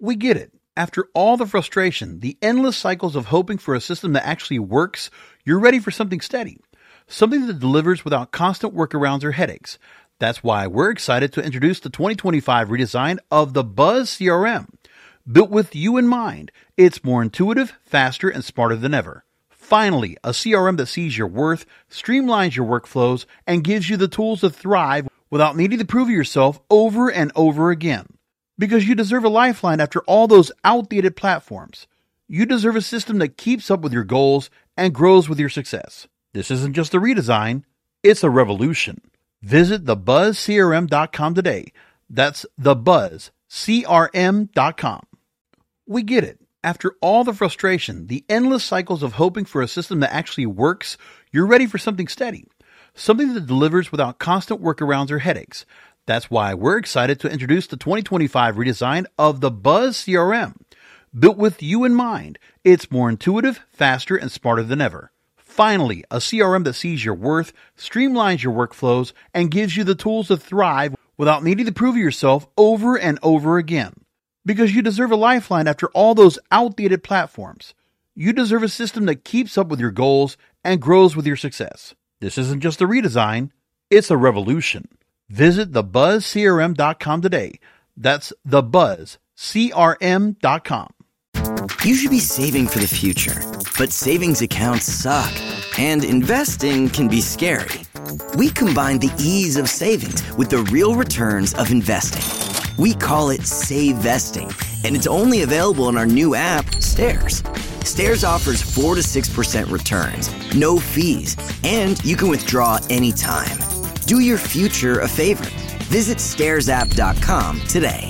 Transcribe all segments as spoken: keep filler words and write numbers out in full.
We get it. After all the frustration, the endless cycles of hoping for a system that actually works, you're ready for something steady. Something that delivers without constant workarounds or headaches. That's why we're excited to introduce the twenty twenty-five redesign of the Buzz C R M. Built with you in mind, it's more intuitive, faster, and smarter than ever. Finally, a C R M that sees your worth, streamlines your workflows, and gives you the tools to thrive without needing to prove yourself over and over again. Because you deserve a lifeline after all those outdated platforms. You deserve a system that keeps up with your goals and grows with your success. This isn't just a redesign, it's a revolution. Visit the buzz c r m dot com today. That's the buzz c r m dot com. We get it. After all the frustration, the endless cycles of hoping for a system that actually works, you're ready for something steady. Something that delivers without constant workarounds or headaches. That's why we're excited to introduce the twenty twenty-five redesign of the Buzz C R M. Built with you in mind, it's more intuitive, faster, and smarter than ever. Finally, a C R M that sees your worth, streamlines your workflows, and gives you the tools to thrive without needing to prove yourself over and over again. Because you deserve a lifeline after all those outdated platforms. You deserve a system that keeps up with your goals and grows with your success. This isn't just a redesign, it's a revolution. Visit the buzz c r m dot com today. That's the buzz c r m dot com. You should be saving for the future, but savings accounts suck, and investing can be scary. We combine the ease of savings with the real returns of investing. We call it Save Vesting, and it's only available in our new app, Stairs. Stairs offers four to six percent returns, no fees, and you can withdraw anytime. Do your future a favor. Visit stairs app dot com today.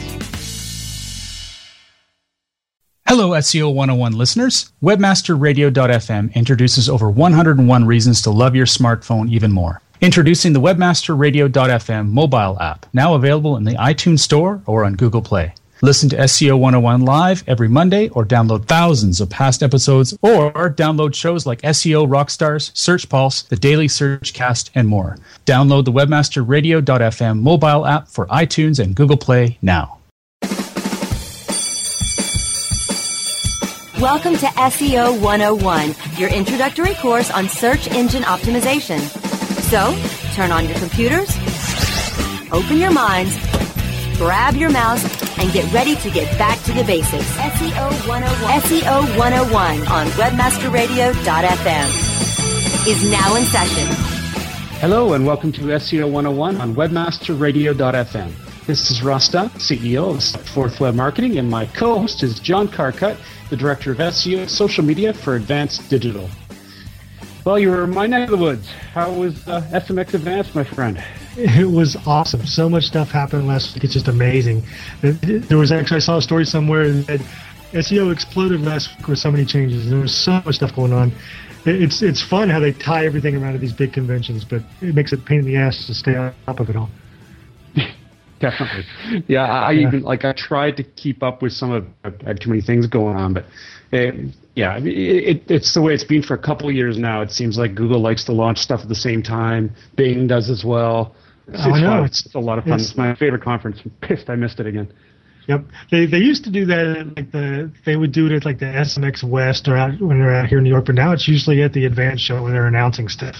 Hello, S E O one oh one listeners. webmaster radio dot f m introduces over one hundred one reasons to love your smartphone even more. Introducing the webmaster radio dot f m mobile app, now available in the iTunes Store or on Google Play. Listen to S E O one oh one live every Monday, or download thousands of past episodes, or download shows like S E O Rockstars, Search Pulse, The Daily Search Cast, and more. Download the webmaster radio dot f m mobile app for iTunes and Google Play now. Welcome to S E O one oh one, your introductory course on search engine optimization. So, turn on your computers, open your minds, grab your mouse, and get ready to get back to the basics. S E O one oh one. S E O one oh one on webmaster radio dot f m is now in session. Hello and welcome to S E O one oh one on webmaster radio dot f m. This is Rasta, C E O of Fourth Web Marketing, and my co-host is John Carcutt, the Director of S E O Social Media for Advanced Digital. Well, you were in my neck of the woods. How was uh, S M X Advanced, my friend? It was awesome. So much stuff happened last week. It's just amazing. There was actually, I saw a story somewhere that S E O exploded last week with so many changes. There was so much stuff going on. It's it's fun how they tie everything around to these big conventions, but it makes it a pain in the ass to stay on top of it all. Definitely. Yeah, I yeah. even, like, I tried to keep up with some of, I had too many things going on, but it, yeah, it, it, it's the way it's been for a couple of years now. It seems like Google likes to launch stuff at the same time. Bing does as well. It's, oh, it's, I know. fun. It's, it's a lot of fun. It's, it's my favorite conference. I'm pissed I missed it again. Yep. They they used to do that at, like the they would do it at like the S M X West or out when they're out here in New York, but now it's usually at the Advanced show where they're announcing stuff.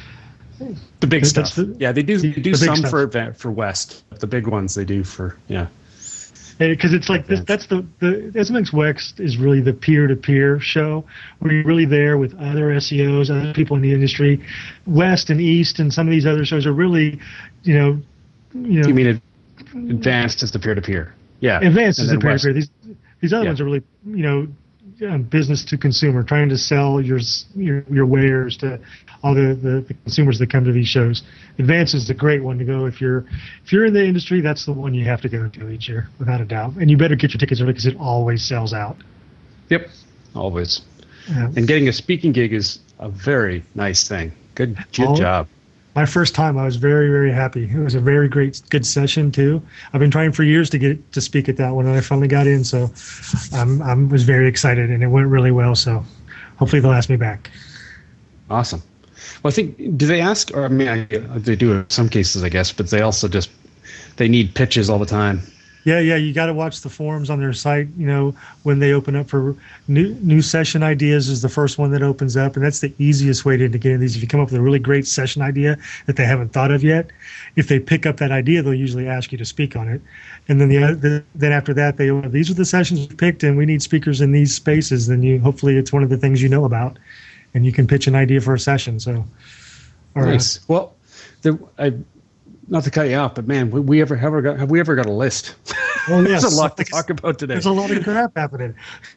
The big That's stuff. the, yeah, they do they do the some stuff. for for West. The big ones they do for, yeah. Because it's like this, that's the the S M X West is really the peer-to-peer show where you're really there with other S E Os, other people in the industry. West and East and some of these other shows are really, you know, you know. You mean Advanced is the peer-to-peer? Yeah. Advanced and is the West. peer-to-peer. These these other Yeah. ones are really, you know, um, business to consumer, trying to sell your your, your wares to all the, the, the consumers that come to these shows. Advance is the great one to go if you're if you're in the industry. That's the one you have to go to each year, without a doubt. And you better get your tickets early because it always sells out. Yep, always. Yeah. And getting a speaking gig is a very nice thing. Good, good All, job. My first time, I was very, very happy. It was a very great, good session too. I've been trying for years to get to speak at that one, and I finally got in. So I'm I was very excited, and it went really well. So hopefully they'll ask me back. Awesome. Well, I think, do they ask, or I mean, I, they do in some cases, I guess, but they also just, they need pitches all the time. Yeah, yeah, you got to watch the forums on their site. You know, when they open up for new new session ideas, is the first one that opens up, and that's the easiest way to get in these. If you come up with a really great session idea that they haven't thought of yet, if they pick up that idea, they'll usually ask you to speak on it, and then the, the then after that, they these are the sessions we picked, and we need speakers in these spaces. Then you hopefully it's one of the things you know about, and you can pitch an idea for a session. So, all nice. Right. Well, the I. Not to cut you off, but man, we, we ever have, ever got, have we ever got a list? Well, yes. There's a lot to talk about today. There's a lot of crap happening.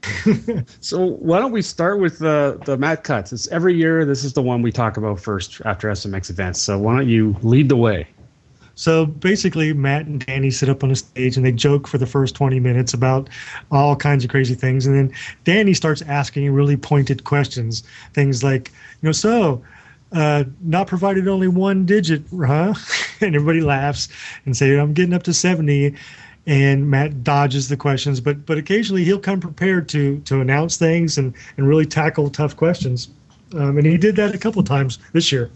So why don't we start with the the Matt Cutts? It's every year. This is the one we talk about first after S M X events. So why don't you lead the way? So basically, Matt and Danny sit up on a stage and they joke for the first twenty minutes about all kinds of crazy things, and then Danny starts asking really pointed questions, things like, you know, so. Uh, not provided only one digit, huh? And everybody laughs and say, I'm getting up to seventy. And Matt dodges the questions, but but occasionally he'll come prepared to to announce things and, and really tackle tough questions. Um, and he did that a couple times this year.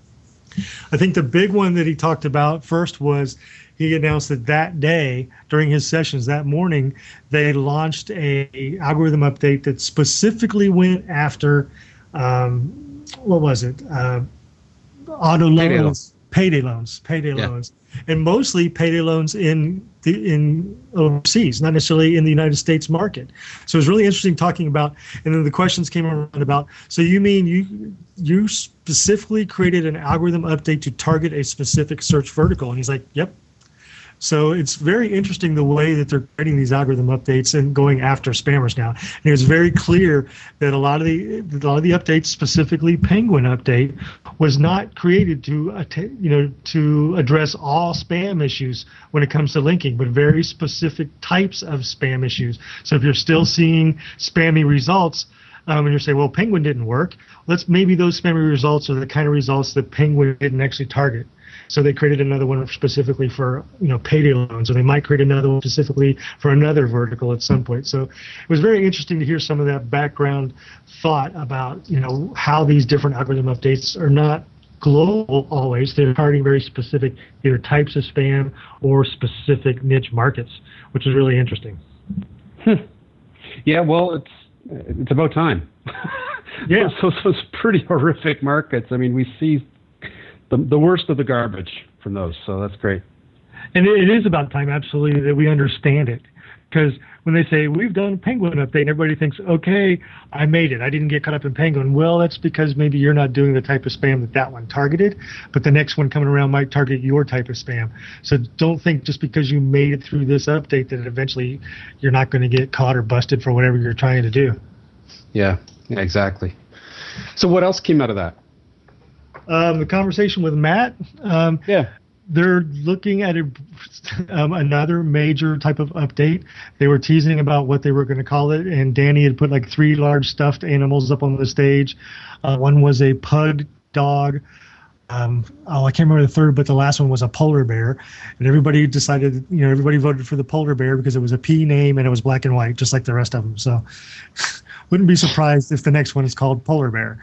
I think the big one that he talked about first was he announced that that day during his sessions that morning, they launched a algorithm update that specifically went after um, what was it? Uh, auto payday loans, loans, payday loans, payday yeah. loans, and mostly payday loans in the in overseas, not necessarily in the United States market. So it was really interesting talking about. And then the questions came around about. So you mean you you specifically created an algorithm update to target a specific search vertical? And he's like, yep. So it's very interesting the way that they're creating these algorithm updates and going after spammers now. And it was very clear that a lot of the a lot of the updates, specifically Penguin update, was not created to you know to address all spam issues when it comes to linking, but very specific types of spam issues. So if you're still seeing spammy results, um, and you're saying, well, Penguin didn't work, let's maybe those spammy results are the kind of results that Penguin didn't actually target. So they created another one specifically for, you know, payday loans, or they might create another one specifically for another vertical at some point. So it was very interesting to hear some of that background thought about, you know, how these different algorithm updates are not global always. They're targeting very specific either types of spam or specific niche markets, which is really interesting. Hmm. Yeah, well, it's it's about time. Yeah. So those pretty horrific markets. I mean, we see The, the worst of the garbage from those, so that's great. And it is about time, absolutely, that we understand it. Because when they say, we've done a Penguin update, everybody thinks, okay, I made it. I didn't get caught up in Penguin. Well, that's because maybe you're not doing the type of spam that that one targeted, but the next one coming around might target your type of spam. So don't think just because you made it through this update that eventually you're not going to get caught or busted for whatever you're trying to do. Yeah, yeah, exactly. So what else came out of that? Um, the conversation with Matt, um, yeah, they're looking at a, um, another major type of update. They were teasing about what they were going to call it, and Danny had put like three large stuffed animals up on the stage. Uh, one was a pug dog. Um, oh, I can't remember the third, but the last one was a polar bear. And everybody decided, you know, everybody voted for the polar bear because it was a P name and it was black and white, just like the rest of them. So wouldn't be surprised if the next one is called polar bear.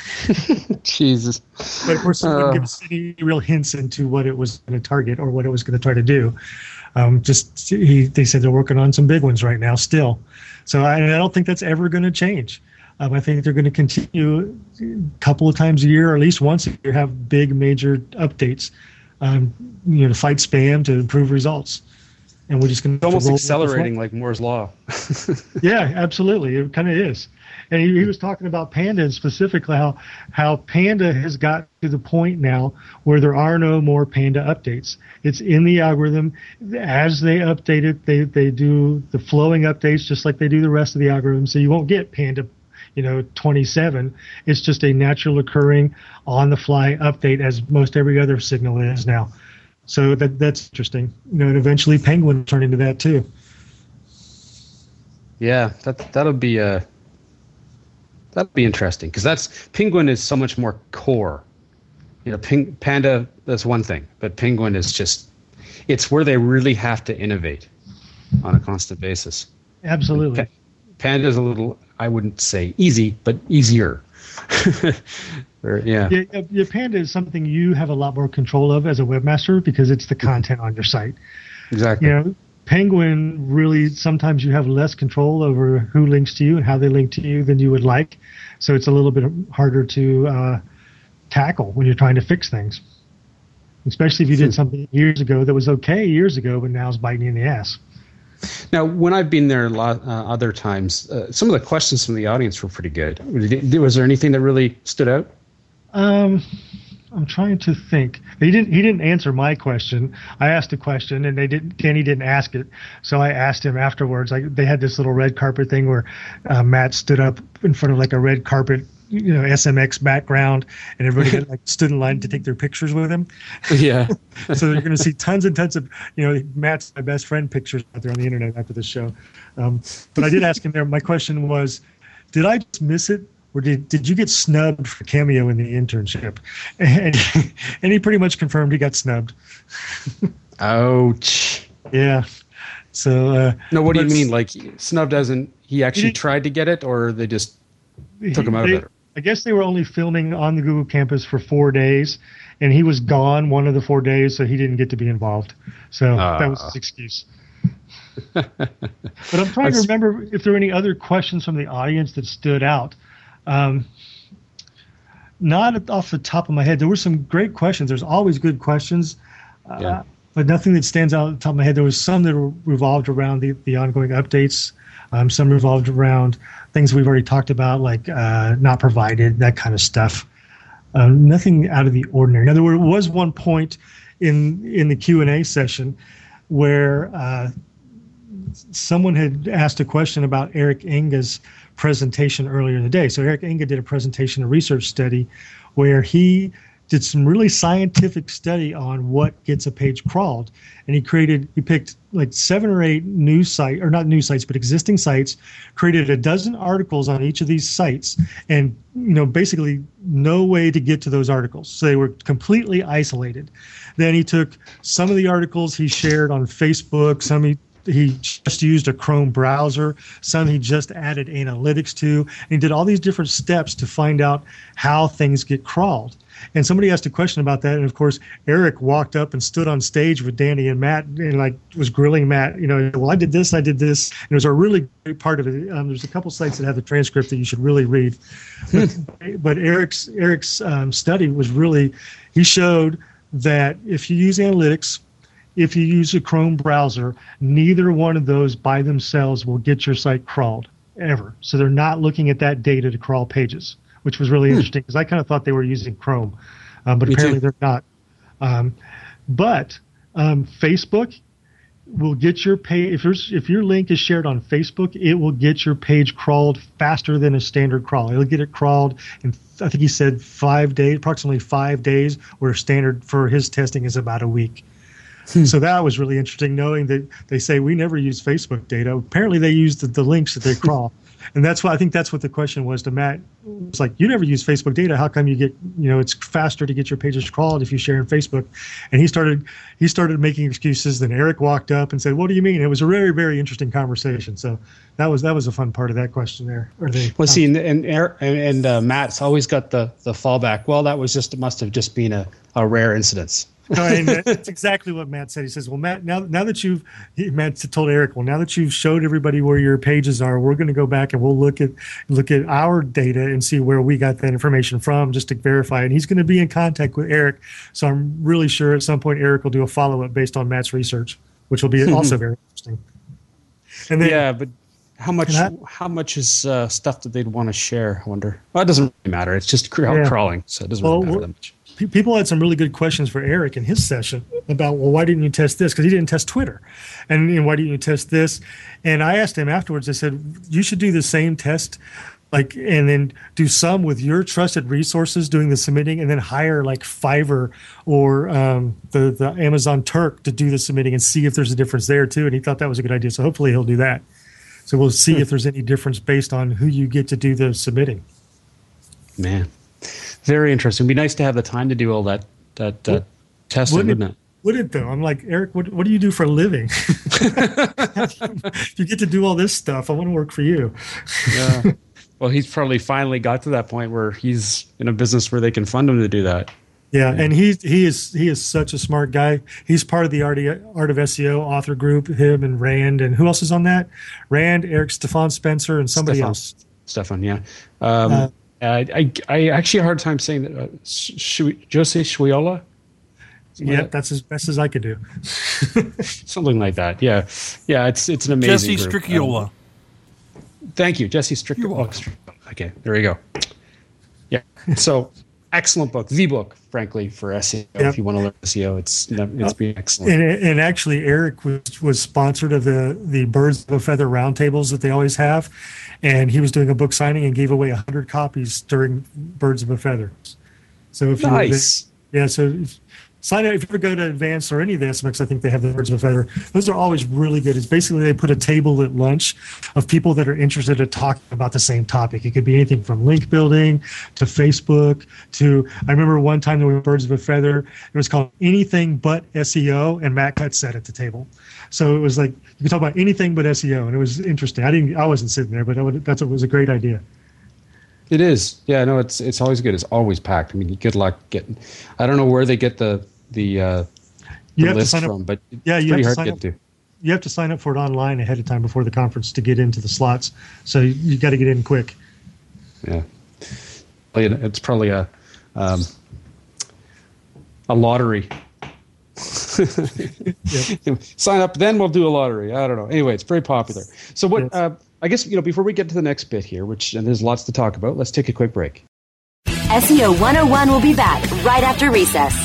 Jesus. But of course, it uh. wouldn't give us any real hints into what it was going to target or what it was going to try to do. Um, just he, they said they're working on some big ones right now still. So I, I don't think that's ever going to change. Um, I think they're going to continue a couple of times a year, or at least once a year, have big major updates, um, you know, to fight spam, to improve results. And we're just going to almost accelerating like Moore's Law. Yeah, absolutely. It kind of is. And he, he was talking about Panda, and specifically how how Panda has got to the point now where there are no more Panda updates. It's in the algorithm. As they update it, they, they do the flowing updates just like they do the rest of the algorithm. So you won't get Panda, you know, twenty-seven. It's just a natural occurring on-the-fly update, as most every other signal is now. So that that's interesting. You know, and eventually Penguin will turn into that too. Yeah, that that'll be uh that'll be interesting, because that's Penguin is so much more core. You know, Ping, Panda, that's one thing, but Penguin is just, it's where they really have to innovate on a constant basis. Absolutely. Pa- Panda is a little, I wouldn't say easy, but easier. or, yeah. Yeah, yeah. Panda is something you have a lot more control of as a webmaster because it's the content on your site. Exactly. You know, Penguin, really, sometimes you have less control over who links to you and how they link to you than you would like. So it's a little bit harder to uh, tackle when you're trying to fix things. Especially if you did something years ago that was okay years ago, but now is biting you in the ass. Now, when I've been there a lot, uh, other times, uh, some of the questions from the audience were pretty good. Was there anything that really stood out? Um, I'm trying to think. He didn't. He didn't answer my question. I asked a question, and they didn't. Kenny didn't ask it. So I asked him afterwards. Like they had this little red carpet thing where uh, Matt stood up in front of like a red carpet, you know, S M X background, and everybody like stood in line to take their pictures with him. Yeah. So you're going to see tons and tons of, you know, Matt's my best friend pictures out there on the internet after this show. Um, but I did ask him there. My question was, did I just miss it? Or did, did you get snubbed for Cameo in the internship? And, and he pretty much confirmed he got snubbed. Ouch. Yeah. So. Uh, no, what do you mean? Like snubbed as in he actually he tried to get it, or they just took him out they, of it? I guess they were only filming on the Google campus for four days, and he was gone one of the four days, so he didn't get to be involved. So uh. that was his excuse. But I'm trying to remember if there were any other questions from the audience that stood out. Um, not off the top of my head. There were some great questions. There's always good questions, uh, yeah. but nothing that stands out at the top of my head. There was some that revolved around the, the ongoing updates. Um, some revolved around things we've already talked about, like uh, not provided, that kind of stuff. Um, nothing out of the ordinary. Now, there was one point in in the Q and A session where uh, someone had asked a question about Eric Enga's presentation earlier in the day. So Eric Enga did a presentation, a research study, where he did some really scientific study on what gets a page crawled. And he created, he picked like seven or eight news sites, or not news sites, but existing sites, created a dozen articles on each of these sites, and, you know, basically no way to get to those articles. So they were completely isolated. Then he took some of the articles he shared on Facebook, some he He just used a Chrome browser. Some he just added analytics to. And he did all these different steps to find out how things get crawled. And somebody asked a question about that. And, of course, Eric walked up and stood on stage with Danny and Matt and, like, was grilling Matt. You know, well, I did this, I did this. And it was a really great part of it. Um, there's a couple sites that have the transcript that you should really read. But, but Eric's, Eric's um, study was really – he showed that if you use analytics – if you use a Chrome browser, neither one of those by themselves will get your site crawled ever. So they're not looking at that data to crawl pages, which was really hmm. interesting because I kind of thought they were using Chrome, um, but Me apparently too. They're not. Um, but um, Facebook will get your page if there's if your link is shared on Facebook, it will get your page crawled faster than a standard crawl. It'll get it crawled in, I think he said five days, approximately five days, where standard for his testing is about a week. So that was really interesting, knowing that they say we never use Facebook data. Apparently they use the, the links that they crawl. And that's why I think that's what the question was to Matt. It's like, you never use Facebook data. How come you get, you know, it's faster to get your pages crawled if you share in Facebook? And he started he started making excuses. Then Eric walked up and said, what do you mean? It was a very, very interesting conversation. So that was that was a fun part of that question there. Or the, well, see, and and, and, and uh, Matt's always got the, the fallback. Well, that was just, it must have just been a, a rare incidence. No, and that's exactly what Matt said. He says, well, Matt, now now that you've, he, Matt told Eric, well, now that you've showed everybody where your pages are, we're going to go back and we'll look at look at our data and see where we got that information from just to verify. And he's going to be in contact with Eric. So I'm really sure at some point Eric will do a follow-up based on Matt's research, which will be also very interesting. And then, yeah, but how much I, how much is uh, stuff that they'd want to share, I wonder? Well, it doesn't really matter. It's just crawl- yeah. crawling, so it doesn't really well, matter that much. People had some really good questions for Eric in his session about, well, why didn't you test this? Because he didn't test Twitter. And you know, why didn't you test this? And I asked him afterwards, I said, you should do the same test, like, and then do some with your trusted resources doing the submitting, and then hire like Fiverr or um, the, the Amazon Turk to do the submitting and see if there's a difference there too. And he thought that was a good idea. So hopefully he'll do that. So we'll see hmm. if there's any difference based on who you get to do the submitting. Man. Very interesting. It'd be nice to have the time to do all that that uh, testing, wouldn't, wouldn't it? Would it though? I'm like, Eric, what what do you do for a living? You get to do all this stuff. I want to work for you. Yeah. Well, he's probably finally got to that point where he's in a business where they can fund him to do that. Yeah, and he he is he is such a smart guy. He's part of the Art of, Art of S E O author group. Him and Rand, and who else is on that? Rand, Eric, Stefan Spencer, and somebody Stefan. else. Stefan, yeah. Um, uh, I I actually had a hard time saying that. Uh, Sh- Jose Schwiola. Yeah, like that's as best as I could do. Something like that. Yeah, yeah. It's it's an amazing. Jesse group. Stricchiola. Um, thank you, Jesse Stricchiola. Okay, there you go. Yeah. So. Excellent book, the book, frankly, for S E O. Yep. If you want to learn S E O, it's it's been excellent. And, and actually, Eric was, was sponsored of the the Birds of a Feather roundtables that they always have, and he was doing a book signing and gave away a hundred copies during Birds of a Feather. So if nice, you, yeah, so. If, Sign up if you ever go to Advanced or any of the S M X. I think they have the Birds of a Feather. Those are always really good. It's basically they put a table at lunch of people that are interested in talking about the same topic. It could be anything from link building to Facebook to. I remember one time there were Birds of a Feather. It was called Anything But S E O, and Matt Cutts sat at the table. So it was like you could talk about anything but S E O, and it was interesting. I didn't. I wasn't sitting there, but would, that's it was a great idea. It is. Yeah. No. It's it's always good. It's always packed. I mean, good luck getting. I don't know where they get the. the, uh, the you have list to sign from, up, but yeah, it's you pretty have to hard sign to get up, to. You have to sign up for it online ahead of time before the conference to get into the slots. So you got to get in quick. Yeah. It's probably a um, a lottery. Yep. Sign up, then we'll do a lottery. I don't know. Anyway, it's very popular. So what? Yes. Uh, I guess you know before we get to the next bit here, which and there's lots to talk about. Let's take a quick break. S E O one oh one will be back right after recess.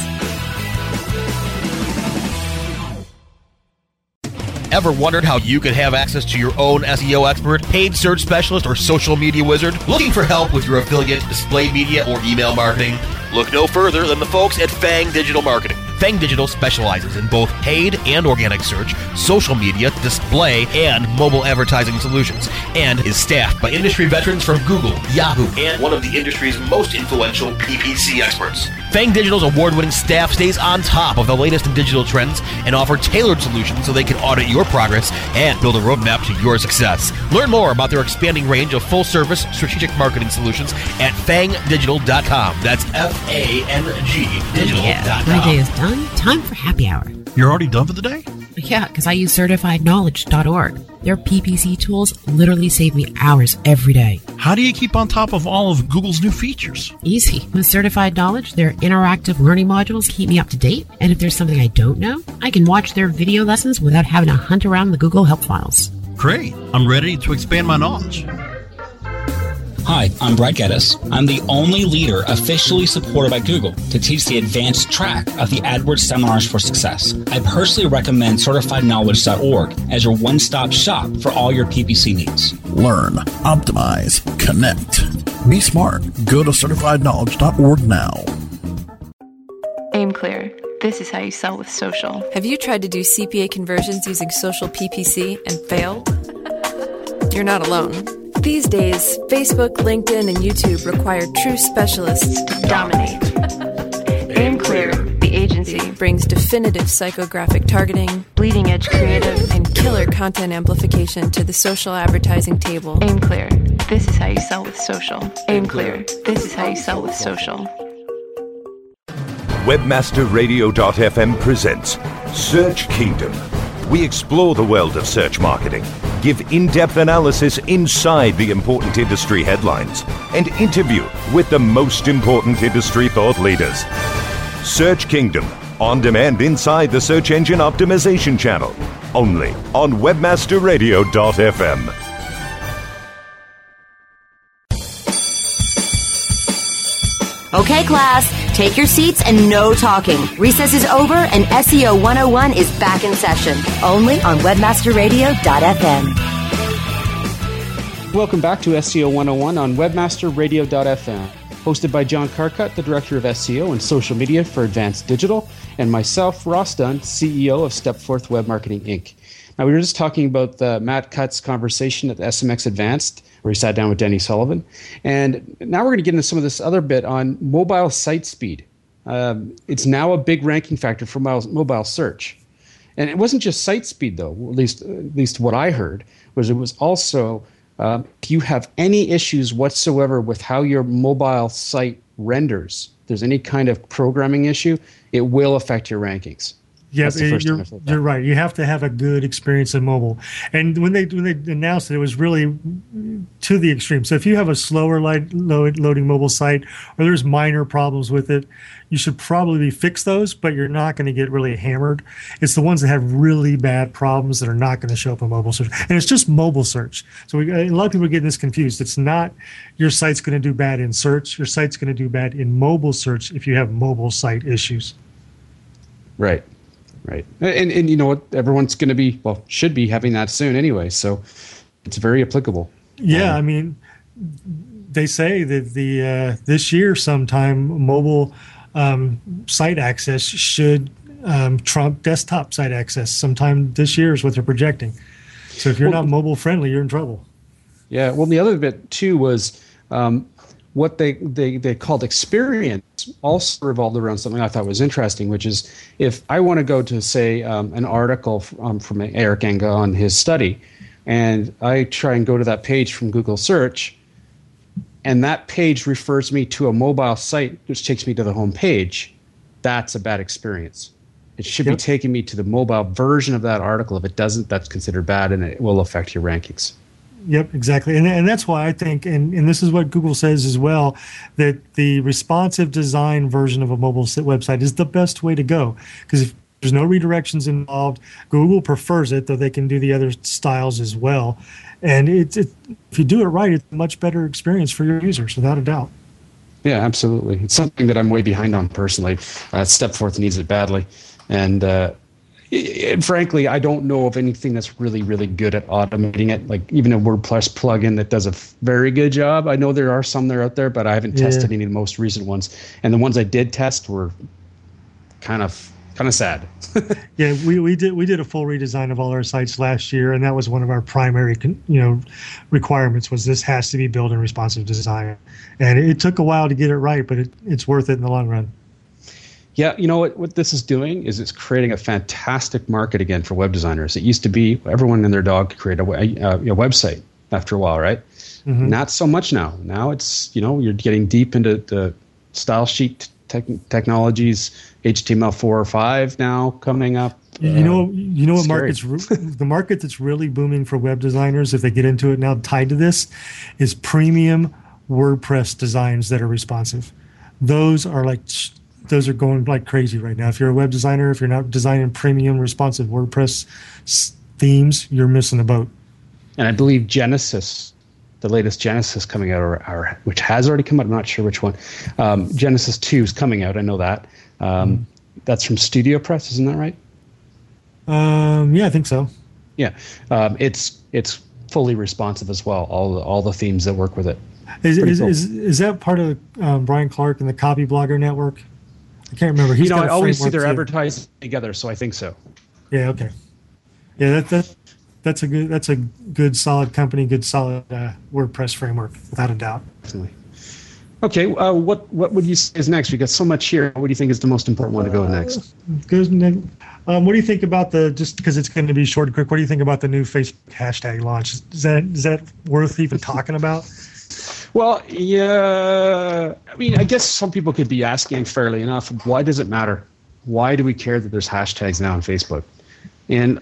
Ever wondered how you could have access to your own S E O expert, paid search specialist, or social media wizard? Looking for help with your affiliate, display media, or email marketing? Look no further than the folks at Fang Digital Marketing. Fang Digital specializes in both paid and organic search, social media, display, and mobile advertising solutions, and is staffed by industry veterans from Google, Yahoo, and one of the industry's most influential P P C experts. Fang Digital's award-winning staff stays on top of the latest in digital trends and offer tailored solutions so they can audit your progress and build a roadmap to your success. Learn more about their expanding range of full-service strategic marketing solutions at fang digital dot com. That's F A N G digital dot com. My day is done. Time for happy hour. You're already done for the day? Yeah, because I use certified knowledge dot org. Their P P C tools literally save me hours every day. How do you keep on top of all of Google's new features? Easy. With Certified Knowledge, their interactive learning modules keep me up to date. And if there's something I don't know, I can watch their video lessons without having to hunt around the Google Help files. Great. I'm ready to expand my knowledge. Hi, I'm Brad Geddes. I'm the only leader officially supported by Google to teach the advanced track of the AdWords Seminars for Success. I personally recommend certified knowledge dot org as your one-stop shop for all your P P C needs. Learn, optimize, connect. Be smart. Go to certified knowledge dot org now. Aim clear. This is how you sell with social. Have you tried to do C P A conversions using social P P C and failed? You're not alone. These days, Facebook, LinkedIn, and YouTube require true specialists to dominate. Aim Clear, the agency, brings definitive psychographic targeting, bleeding-edge creative, and killer content amplification to the social advertising table. Aim Clear, this is how you sell with social. Aim Clear, this is how you sell with social. Webmaster Radio dot f m presents Search Kingdom. We explore the world of search marketing, give in-depth analysis inside the important industry headlines, and interview with the most important industry thought leaders. Search Kingdom, on demand inside the Search Engine Optimization channel, only on Webmaster Radio dot f m. Okay, class, take your seats and no talking. Recess is over and S E O one oh one is back in session, only on Webmaster Radio dot f m. Welcome back to S E O one oh one on Webmaster Radio dot f m, hosted by John Carcutt, the Director of S E O and Social Media for Advanced Digital, and myself, Ross Dunn, C E O of Stepforth Web Marketing, Incorporated. Now, we were just talking about the Matt Cutts conversation at S M X Advanced, where he sat down with Denny Sullivan. And now we're going to get into some of this other bit on mobile site speed. Um, it's now a big ranking factor for mobile search. And it wasn't just site speed, though, at least, at least what I heard, was it was also, uh, if you have any issues whatsoever with how your mobile site renders, if there's any kind of programming issue, it will affect your rankings. Yeah, you're, you're right. You have to have a good experience in mobile. And when they when they announced it, it was really to the extreme. So if you have a slower light, load, loading mobile site or there's minor problems with it, you should probably fix those, but you're not going to get really hammered. It's the ones that have really bad problems that are not going to show up in mobile search. And it's just mobile search. So we, a lot of people are getting this confused. It's not your site's going to do bad in search. Your site's going to do bad in mobile search if you have mobile site issues. Right. Right. And, and you know what? Everyone's going to be, well, should be having that soon anyway. So it's very applicable. Yeah. Um, I mean, they say that the uh, this year sometime mobile um, site access should um, trump desktop site access. Sometime this year is what they're projecting. So if you're well, not mobile friendly, you're in trouble. Yeah. Well, the other bit too was um, what they, they, they called experience also revolved around something I thought was interesting, which is if I want to go to, say, um, an article um, from Eric Enga on his study, and I try and go to that page from Google Search, and that page refers me to a mobile site, which takes me to the home page, that's a bad experience. It should yep. be taking me to the mobile version of that article. If it doesn't, that's considered bad, and it will affect your rankings. Yep, exactly. And and that's why I think, and, and this is what Google says as well, that the responsive design version of a mobile website is the best way to go. Because if there's no redirections involved, Google prefers it, though they can do the other styles as well. And it, it, if you do it right, it's a much better experience for your users, without a doubt. Yeah, absolutely. It's something that I'm way behind on personally. Uh, Stepforth needs it badly. And uh And frankly, I don't know of anything that's really, really good at automating it. Like even a WordPress plugin that does a very good job. I know there are some that are out there, but I haven't tested yeah. any of the most recent ones. And the ones I did test were kind of kind of sad. yeah, we, we did we did a full redesign of all our sites last year, and that was one of our primary you know requirements. Was this has to be built in responsive design, and it took a while to get it right, but it, it's worth it in the long run. Yeah, you know what, what this is doing is it's creating a fantastic market again for web designers. It used to be everyone and their dog could create a, a, a website after a while, right? Mm-hmm. Not so much now. Now it's, you know, you're getting deep into the style sheet te- technologies, H T M L four or five now coming up. You uh, know, you know what market's the market that's really booming for web designers, if they get into it now, tied to this, is premium WordPress designs that are responsive. Those are like Those are going like crazy right now. If you're a web designer, if you're not designing premium responsive WordPress themes, you're missing the boat. And I believe Genesis, the latest Genesis coming out, or, or which has already come out, I'm not sure which one. Um, Genesis two is coming out. I know that. Um, mm. That's from Studio Press, isn't that right? Um, yeah, I think so. Yeah, um, it's it's fully responsive as well. All the, all the themes that work with it. Is is, cool. is is that part of um, Brian Clark and the Copy Blogger Network? I can't remember. He's you know, I always see their too. advertising together, so I think so. Yeah. Okay. Yeah, that, that that's a good that's a good solid company, good solid uh, WordPress framework, without a doubt. Definitely. Okay. Uh, what what would you say is next? We got so much here. What do you think is the most important one to go next? Uh, good. Um, what do you think about the just because it's going to be short and quick? What do you think about the new Facebook hashtag launch? Is that is that worth even talking about? Well, yeah, I mean, I guess some people could be asking fairly enough, why does it matter? Why do we care that there's hashtags now on Facebook? And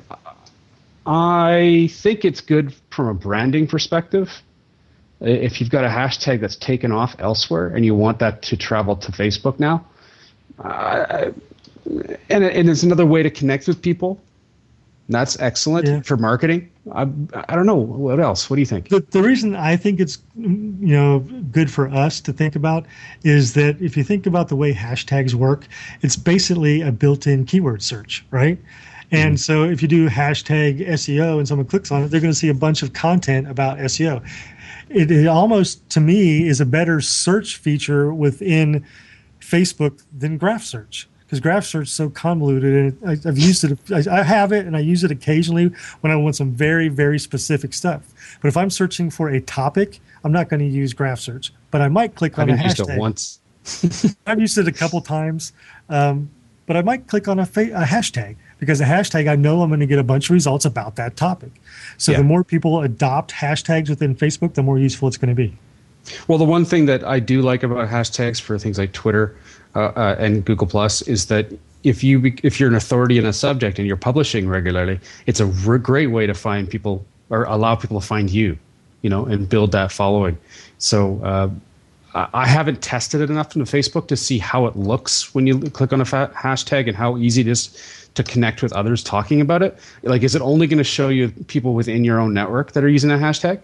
I think it's good from a branding perspective. If you've got a hashtag that's taken off elsewhere and you want that to travel to Facebook now, uh, and, and it's another way to connect with people. That's excellent yeah. for marketing. I, I don't know. What else? What do you think? The, the reason I think it's you know good for us to think about is that if you think about the way hashtags work, it's basically a built-in keyword search, right? And mm-hmm. so if you do hashtag S E O and someone clicks on it, they're going to see a bunch of content about S E O. It, it almost, to me, is a better search feature within Facebook than graph search. Because graph search is so convoluted, and I, I've used it. I, I have it, and I use it occasionally when I want some very, very specific stuff. But if I'm searching for a topic, I'm not going to use graph search. But I might click on I've a used hashtag. It once. I've used it a couple times, um, but I might click on a, fa- a hashtag because a hashtag I know I'm going to get a bunch of results about that topic. So yeah. the more people adopt hashtags within Facebook, the more useful it's going to be. Well, the one thing that I do like about hashtags for things like Twitter uh, uh, and Google Plus is that if you be, if you're an authority in a subject and you're publishing regularly, it's a r- great way to find people or allow people to find you, you know, and build that following. So uh, I, I haven't tested it enough on Facebook to see how it looks when you click on a fa- hashtag and how easy it is to connect with others talking about it. Like, is it only going to show you people within your own network that are using that hashtag?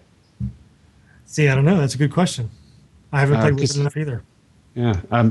See, I don't know. That's a good question. I haven't played uh, with it enough either. Yeah, um,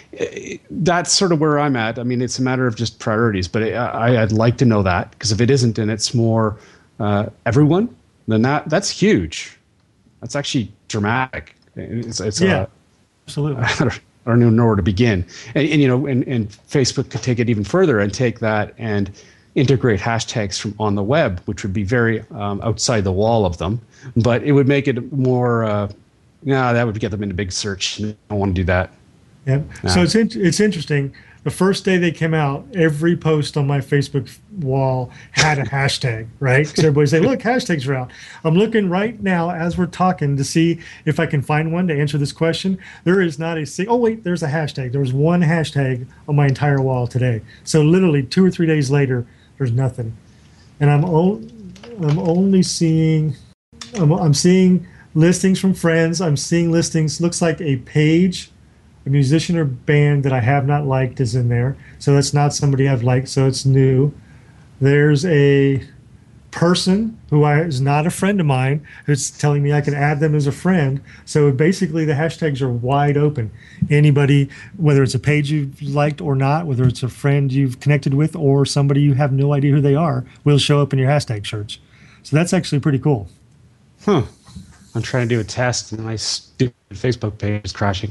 that's sort of where I'm at. I mean, it's a matter of just priorities, but I, I'd like to know that, because if it isn't and it's more uh, everyone, then that that's huge. That's actually dramatic. It's, it's yeah, uh, absolutely. I don't, I don't even know where to begin. And, and you know, and, and Facebook could take it even further and take that and integrate hashtags from on the web, which would be very um, outside the wall of them, but it would make it more. Uh, yeah, that would get them into big search. I don't want to do that. Yep. Nah. So it's in, it's interesting. The first day they came out, every post on my Facebook wall had a hashtag, right? So everybody say, "Look, hashtags are out." I'm looking right now as we're talking to see if I can find one to answer this question. There is not a single. Oh wait, there's a hashtag. There was one hashtag on my entire wall today. So literally two or three days later, there's nothing, and I'm o- I'm only seeing I'm, I'm seeing listings from friends. I'm seeing listings. Looks like a page, a musician or band that I have not liked is in there. So that's not somebody I've liked. So it's new. There's a person who I, is not a friend of mine who's telling me I can add them as a friend. So basically the hashtags are wide open. Anybody, whether it's a page you've liked or not, whether it's a friend you've connected with or somebody you have no idea who they are, will show up in your hashtag search. So that's actually pretty cool. Huh. I'm trying to do a test and my stupid Facebook page is crashing.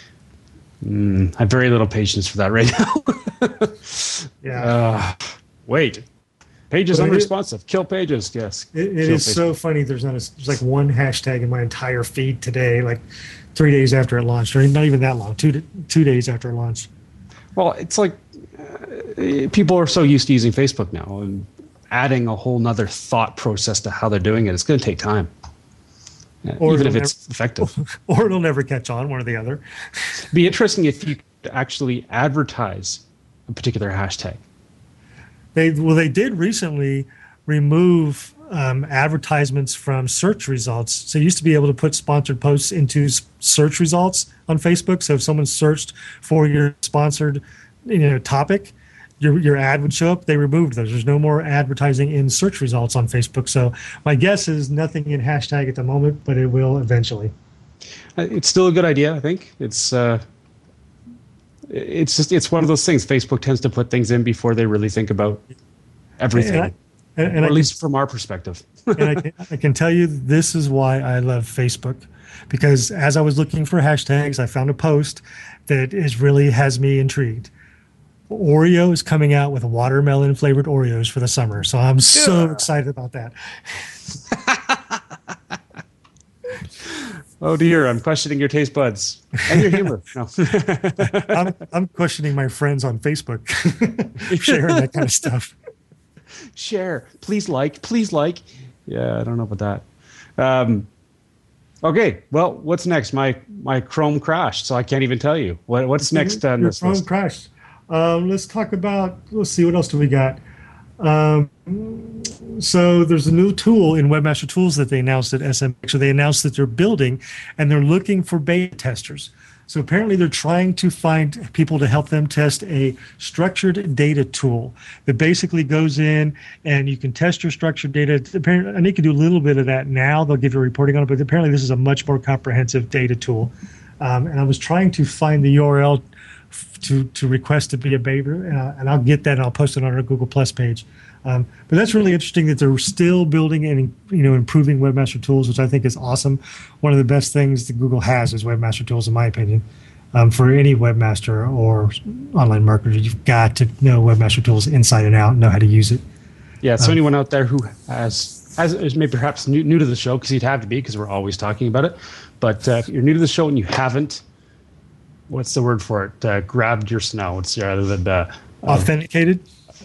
Mm, I have very little patience for that right now. yeah. Uh, wait. Pages But it unresponsive. Kill pages. Yes. It, it Kill is so funny. There's not a, there's like one hashtag in my entire feed today, like three days after it launched, or not even that long, two two days after it launched. Well, it's like uh, people are so used to using Facebook now, and adding a whole nother thought process to how they're doing it, it's going to take time. Uh, Or even if it'll it's never- effective. Or it'll never catch on, one or the other. It'd be interesting if you could actually advertise a particular hashtag. They well, they did recently remove um, advertisements from search results. So you used to be able to put sponsored posts into s- search results on Facebook. So if someone searched for your sponsored, you know, topic, your your ad would show up. They removed those. There's no more advertising in search results on Facebook. So my guess is nothing in hashtag at the moment, but it will eventually. Uh, It's still a good idea, I think. It's uh, it's just it's one of those things. Facebook tends to put things in before they really think about everything, And I- and- and or I at can- least from our perspective. and I can, I can tell you this is why I love Facebook, because as I was looking for hashtags, I found a post that is really has me intrigued. Oreo is coming out with watermelon flavored Oreos for the summer, so I'm so Yeah. excited about that. Oh dear, I'm questioning your taste buds and your humor. No. I'm, I'm questioning my friends on Facebook sharing that kind of stuff. Share, please like, please like. Yeah, I don't know about that. Um, okay, well, what's next? My my Chrome crashed, so I can't even tell you. What what's next on Your this phone list? crashed. Um, let's talk about. Let's see what else do we got. Um, so there's a new tool in Webmaster Tools that they announced at S M X. So they announced that they're building, and they're looking for beta testers. So apparently they're trying to find people to help them test a structured data tool that basically goes in and you can test your structured data. Apparently, and you can do a little bit of that now. They'll give you a reporting on it, but apparently this is a much more comprehensive data tool. Um, and I was trying to find the U R L to to request to be a beta, uh, and I'll get that and I'll post it on our Google Plus page. Um, but that's really interesting that they're still building and you know improving Webmaster Tools, which I think is awesome. One of the best things that Google has is Webmaster Tools, in my opinion. Um, for any webmaster or online marketer, you've got to know Webmaster Tools inside and out, know how to use it. Yeah, so Um, anyone out there who has, has is maybe perhaps new, new to the show, because you'd have to be, because we're always talking about it. But uh, if you're new to the show and you haven't, what's the word for it? Uh, grabbed your snow. It's rather than uh, uh, Authenticated.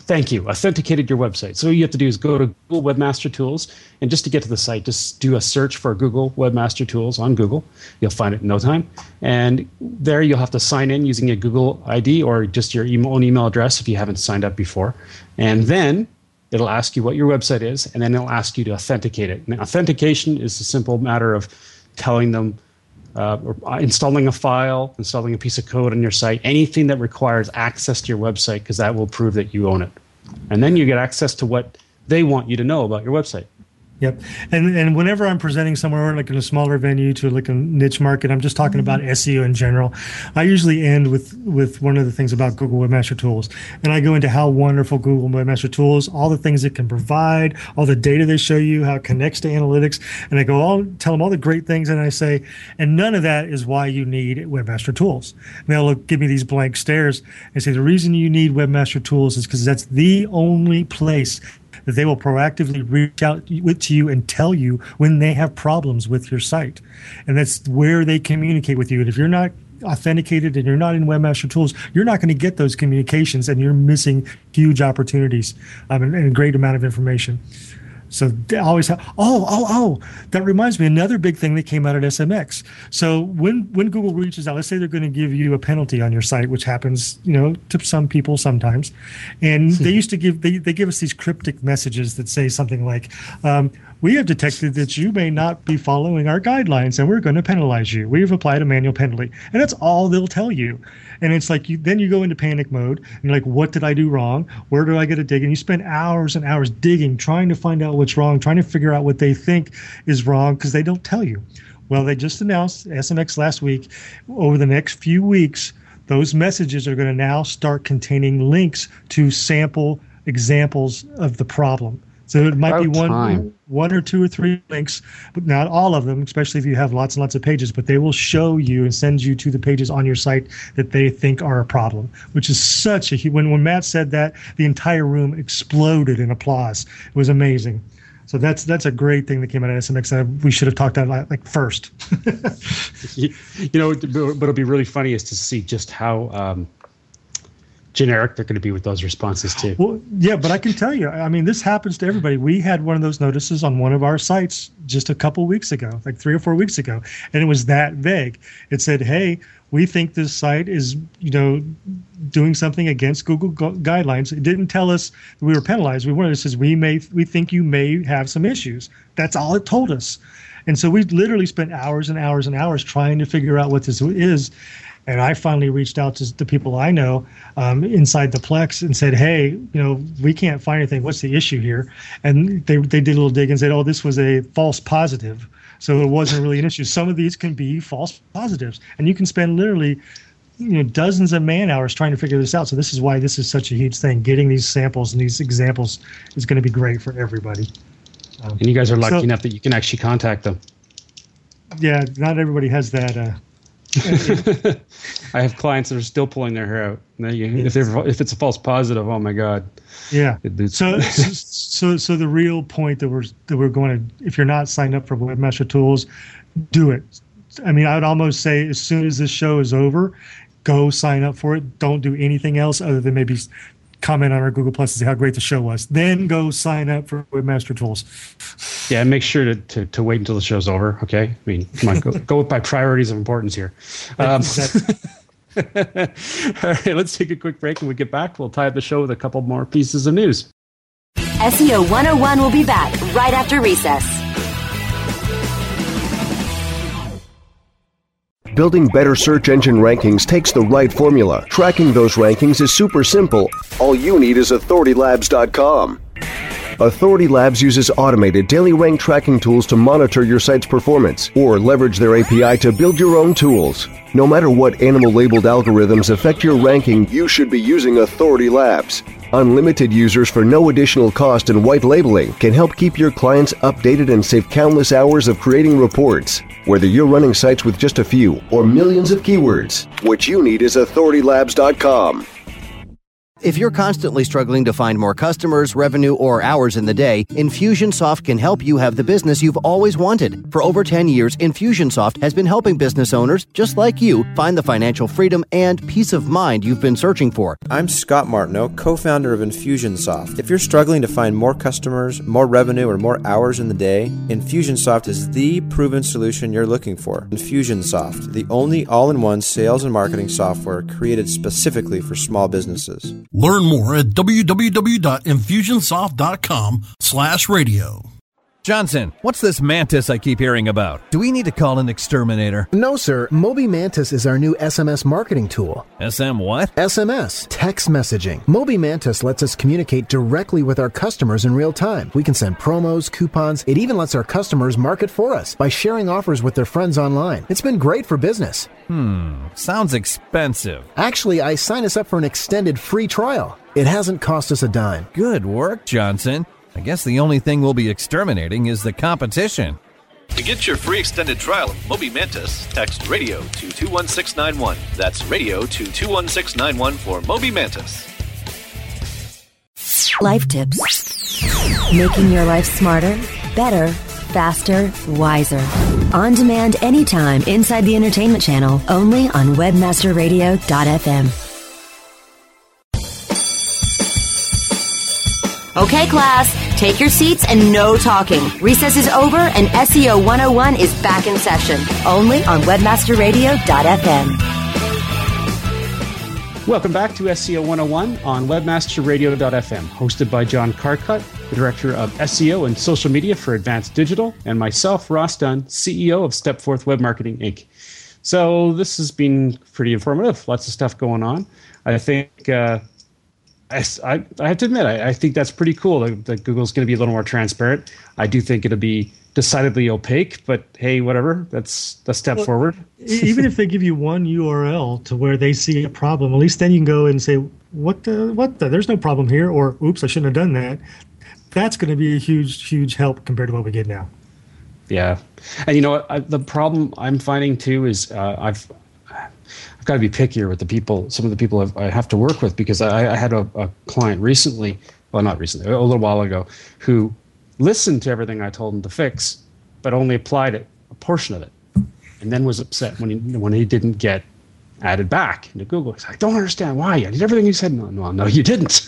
thank you, authenticated your website. So all you have to do is go to Google Webmaster Tools, and just to get to the site, just do a search for Google Webmaster Tools on Google. You'll find it in no time. And there you'll have to sign in using a Google I D or just your email, own email address if you haven't signed up before. And then it'll ask you what your website is, and then it'll ask you to authenticate it. And authentication is a simple matter of telling them, uh, or installing a file, installing a piece of code on your site, anything that requires access to your website, because that will prove that you own it. And then you get access to what they want you to know about your website. Yep. And and whenever I'm presenting somewhere like in a smaller venue to like a niche market, I'm just talking about S E O in general. I usually end with, with one of the things about Google Webmaster Tools. And I go into how wonderful Google Webmaster Tools, all the things it can provide, all the data they show you, how it connects to analytics. And I go all tell them all the great things. And I say, and none of that is why you need Webmaster Tools. And they'll look, give me these blank stares and say, the reason you need Webmaster Tools is because that's the only place that they will proactively reach out to you and tell you when they have problems with your site. And that's where they communicate with you. And if you're not authenticated and you're not in Webmaster Tools, you're not going to get those communications, and you're missing huge opportunities um, and, and a great amount of information. So they always have, oh, oh, oh, that reminds me, another big thing that came out at S M X. So when, when Google reaches out, let's say they're going to give you a penalty on your site, which happens, you know, to some people sometimes. And they used to give, they, they give us these cryptic messages that say something like, um, we have detected that you may not be following our guidelines and we're going to penalize you. We've applied a manual penalty. And that's all they'll tell you. And it's like, you, then you go into panic mode and you're like, what did I do wrong? Where do I get a dig? And you spend hours and hours digging, trying to find out what's wrong, trying to figure out what they think is wrong because they don't tell you. Well, they just announced S M X last week. Over the next few weeks, those messages are going to now start containing links to sample examples of the problem. So it might About be one, time. one or two or three links, but not all of them, especially if you have lots and lots of pages, but they will show you and send you to the pages on your site that they think are a problem, which is such a, when, when Matt said that, the entire room exploded in applause. It was amazing. So that's that's a great thing that came out of S M X. We should have talked about like first. you, you know, what will be really funny is to see just how um, generic they're going to be with those responses too. Well, yeah, but I can tell you, I mean, this happens to everybody. We had one of those notices on one of our sites just a couple weeks ago, like three or four weeks ago, and it was that vague. It said, hey, we think this site is, you know, doing something against Google gu- guidelines. It didn't tell us that we were penalized. We wanted to say, we may, we think you may have some issues. That's all it told us. And so we literally spent hours and hours and hours trying to figure out what this is. And I finally reached out to the people I know um, inside the Plex and said, hey, you know, we can't find anything. What's the issue here? And they they did a little dig and said, oh, this was a false positive. So it wasn't really an issue. Some of these can be false positives. And you can spend literally, you know, dozens of man hours trying to figure this out. So this is why this is such a huge thing. Getting these samples and these examples is going to be great for everybody. Um, and you guys are lucky so, enough that you can actually contact them. Yeah, not everybody has that. Uh, I have clients that are still pulling their hair out. If they're, if it's a false positive, oh my god. Yeah. So so so the real point that we're that we're going to, if you're not signed up for Webmaster Tools, do it. I mean, I would almost say as soon as this show is over, go sign up for it. Don't do anything else other than maybe comment on our Google Plus and see how great the show was. Then go sign up for Webmaster Tools. Yeah, and make sure to, to, to wait until the show's over, okay? I mean, come on, go, go by priorities of importance here. Um, all right, let's take a quick break. When we get back, we'll tie up the show with a couple more pieces of news. S E O one oh one will be back right after recess. Building better search engine rankings takes the right formula. Tracking those rankings is super simple. All you need is authority labs dot com. Authority Labs uses automated daily rank tracking tools to monitor your site's performance or leverage their A P I to build your own tools. No matter what animal-labeled algorithms affect your ranking, you should be using Authority Labs. Unlimited users for no additional cost and white labeling can help keep your clients updated and save countless hours of creating reports. Whether you're running sites with just a few or millions of keywords, what you need is authority labs dot com. If you're constantly struggling to find more customers, revenue, or hours in the day, Infusionsoft can help you have the business you've always wanted. For over ten years, Infusionsoft has been helping business owners just like you find the financial freedom and peace of mind you've been searching for. I'm Scott Martineau, co-founder of Infusionsoft. If you're struggling to find more customers, more revenue, or more hours in the day, Infusionsoft is the proven solution you're looking for. Infusionsoft, the only all-in-one sales and marketing software created specifically for small businesses. Learn more at www.infusionsoft.com slash radio. Johnson, what's this Mantis I keep hearing about? Do we need to call an exterminator? No, sir. Moby Mantis is our new S M S marketing tool. S M what? S M S, text messaging. Moby Mantis lets us communicate directly with our customers in real time. We can send promos, coupons. It even lets our customers market for us by sharing offers with their friends online. It's been great for business. Hmm, sounds expensive. Actually, I signed us up for an extended free trial. It hasn't cost us a dime. Good work, Johnson. I guess the only thing we'll be exterminating is the competition. To get your free extended trial of Moby Mantis, text radio to two one six nine one. That's radio to two one six nine one for Moby Mantis. Life tips. Making your life smarter, better, faster, wiser. On demand anytime inside the Entertainment Channel, only on webmaster radio dot f m. Okay, class, take your seats and no talking. Recess is over and S E O one oh one is back in session, only on webmaster radio dot f m. Welcome back to S E O one oh one on webmaster radio dot f m, hosted by John Carcutt, the Director of S E O and Social Media for Advanced Digital, and myself, Ross Dunn, C E O of Stepforth Web Marketing, Incorporated. So this has been pretty informative. Lots of stuff going on. I think... Uh, I, I, I have to admit, I, I think that's pretty cool that, that Google's going to be a little more transparent. I do think it'll be decidedly opaque, but hey, whatever. That's a step well, forward. Even if they give you one U R L to where they see a problem, at least then you can go and say, what the, what the, there's no problem here, or oops, I shouldn't have done that. That's going to be a huge, huge help compared to what we get now. Yeah. And you know what? I, the problem I'm finding too is uh, I've, I've got to be pickier with the people, some of the people I've, I have to work with, because I, I had a, a client recently, well, not recently, a little while ago, who listened to everything I told him to fix, but only applied it, a portion of it, and then was upset when he when he didn't get added back into Google. He's like, I don't understand why. I did everything you said. No, no, no, you didn't.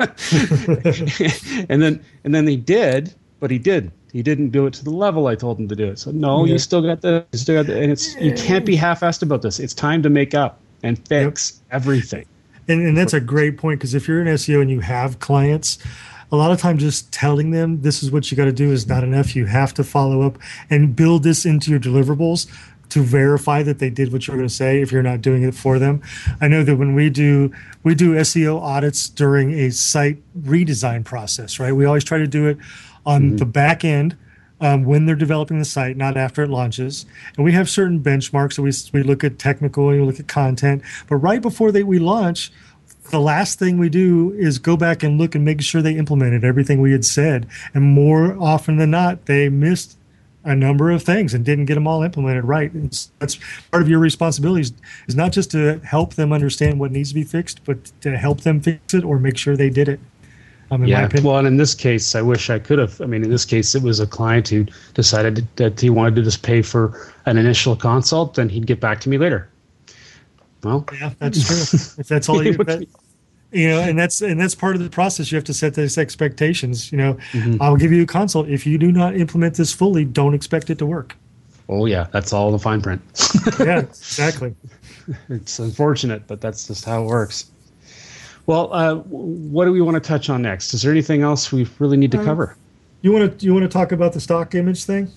and then and then he did, but he did. He didn't do it to the level I told him to do it. So no, yeah. you still got the, you still got the, and it's you can't be half-assed about this. It's time to make up and fix yep. everything. And and that's a great point, because if you're in S E O and you have clients, a lot of times just telling them this is what you got to do is not enough. You have to follow up and build this into your deliverables to verify that they did what you're going to say if you're not doing it for them. I know that when we do we do S E O audits during a site redesign process, right? We always try to do it on mm-hmm. the back end um, when they're developing the site, not after it launches. And we have certain benchmarks. So we we look at technical and we look at content. But right before they we launch, the last thing we do is go back and look and make sure they implemented everything we had said. And more often than not, they missed a number of things and didn't get them all implemented right. And that's part of your responsibility is, is not just to help them understand what needs to be fixed, but to help them fix it or make sure they did it. Um, in yeah, my opinion. Well, and in this case, I wish I could have. I mean, in this case, it was a client who decided that he wanted to just pay for an initial consult, and he'd get back to me later. Well, yeah, that's true. If that's all you, that, you know, and that's and that's part of the process. You have to set those expectations. You know, mm-hmm. I'll give you a consult. If you do not implement this fully, don't expect it to work. Oh yeah, that's all the fine print. Yeah, exactly. It's unfortunate, but that's just how it works. Well, uh, what do we want to touch on next? Is there anything else we really need to uh, cover? You want to you want to talk about the stock image thing?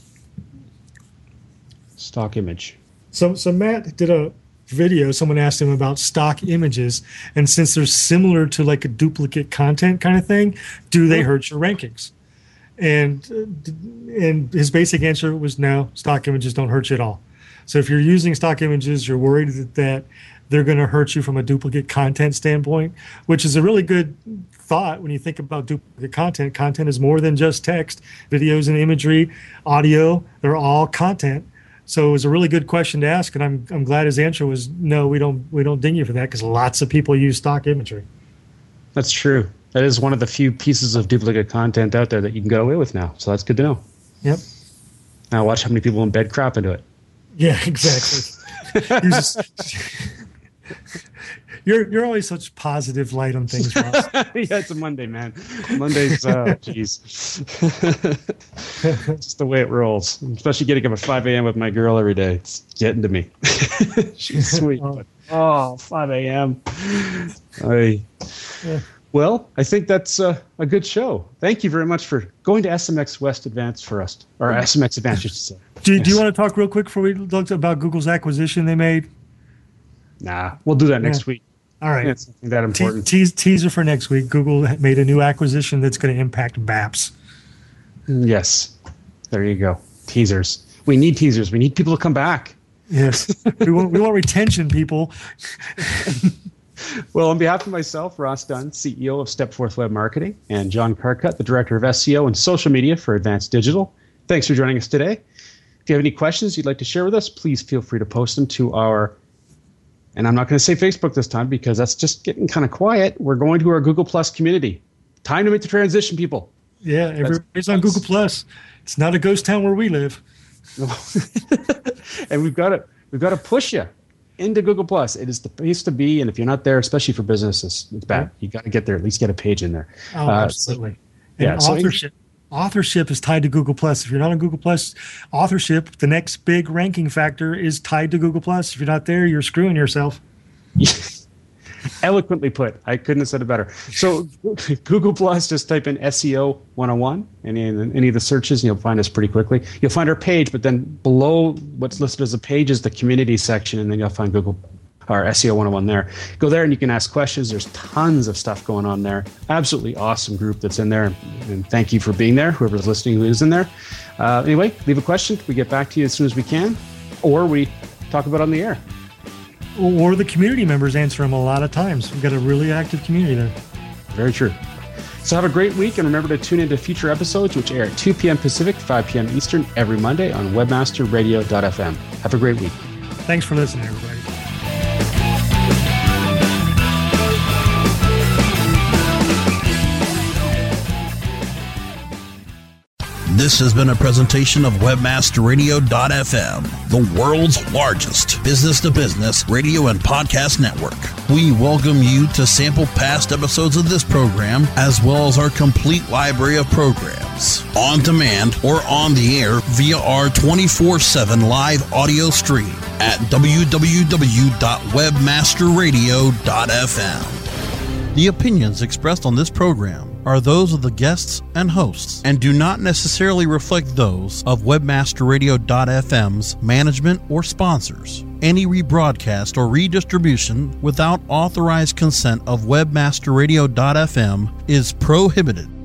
Stock image. So so Matt did a video. Someone asked him about stock images, and since they're similar to like a duplicate content kind of thing, do they hurt your rankings? And and his basic answer was no. Stock images don't hurt you at all. So if you're using stock images, you're worried that, that they're going to hurt you from a duplicate content standpoint, which is a really good thought when you think about duplicate content. Content is more than just text. Videos and imagery, audio, they're all content. So it was a really good question to ask, and I'm I'm glad his answer was no. We don't we don't ding you for that, because lots of people use stock imagery. That's true. That is one of the few pieces of duplicate content out there that you can get away with now. So that's good to know. Yep. Now watch how many people in bed crap into it. Yeah, exactly. you're, just, you're you're always such positive light on things, Ross. Yeah, it's a Monday, man. Monday's, uh, jeez. Just the way it rolls. Especially getting up at five a.m. with my girl every day. It's getting to me. She's sweet. But, oh, five a.m. I... Yeah. Well, I think that's uh, a good show. Thank you very much for going to S M X West Advance for us, or S M X Advance, I should say. Do, yes. do you want to talk real quick before we look about Google's acquisition they made? Nah, we'll do that next yeah. week. All right. It's something that important. Te- te- teaser for next week. Google made a new acquisition that's going to impact B A P S. Yes. There you go. Teasers. We need teasers. We need people to come back. Yes. we want we want retention, people. Well, on behalf of myself, Ross Dunn, C E O of Stepforth Web Marketing, and John Carcutt, the Director of S E O and Social Media for Advanced Digital, thanks for joining us today. If you have any questions you'd like to share with us, please feel free to post them to our, and I'm not going to say Facebook this time because that's just getting kind of quiet. We're going to our Google Plus community. Time to make the transition, people. Yeah, everybody's on Google Plus. It's not a ghost town where we live. And we've got to we've got to push you into Google Plus. It is the place to be, and if you're not there, especially for businesses, it's bad. You got to get there. At least get a page in there. Oh, uh, absolutely. So, and yeah, authorship. So, authorship is tied to Google Plus. If you're not on Google Plus, authorship, the next big ranking factor, is tied to Google Plus. If you're not there, you're screwing yourself. Eloquently put. I couldn't have said it better. So Google Plus, just type in S E O one oh one, any, any of the searches, and you'll find us pretty quickly. You'll find our page, but then below what's listed as a page is the community section, and then you'll find Google or S E O one oh one there. Go there and you can ask questions. There's tons of stuff going on there. Absolutely awesome group that's in there, and thank you for being there, whoever's listening who is in there. Uh, anyway, leave a question. We get back to you as soon as we can, or we talk about it on the air. Or the community members answer them a lot of times. We've got a really active community there. Very true. So have a great week, and remember to tune into future episodes, which air at two p.m. Pacific, five p.m. Eastern every Monday on webmaster radio dot f m. Have a great week. Thanks for listening, everybody. This has been a presentation of webmaster radio dot f m, the world's largest business-to-business radio and podcast network. We welcome you to sample past episodes of this program, as well as our complete library of programs, on demand or on the air via our twenty-four seven live audio stream at w w w dot webmaster radio dot f m. The opinions expressed on this program are those of the guests and hosts and do not necessarily reflect those of webmaster radio dot f m's management or sponsors. Any rebroadcast or redistribution without authorized consent of webmaster radio dot f m is prohibited.